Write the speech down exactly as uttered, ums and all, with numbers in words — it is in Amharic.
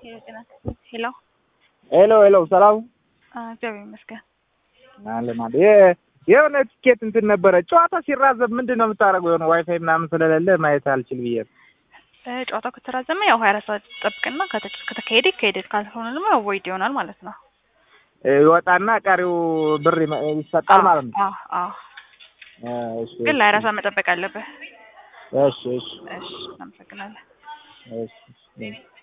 ሄሎ ሄሎ ሄሎ ሰላም እግዚአብሔር ይመስገን አለ ማለት የሆነ ትኬት እንትን ነበረ ጨዋታ ሲራዘም ምንድነው የምታረገው? የሆነ ዋይፋይ ምናምን ስለሌለ ማየት አልችል ብዬ ጨዋታው ከተራዘመ ያው ሃያ አራት ሰዓት ጠብቅና ከተካሄደ ይካሄዳል፣ ካልሆነ ደግሞ avoid ይሆናል ማለት ነው። ይወጣና ቀሪው ብር ይሰጣል ማለት ነው። አዎ አዎ እሺ ግን ለሃያ አራት ሰዓት መጠበቅ አለበት። እሺ እሺ እሺ እናመሰግናለን። እሺ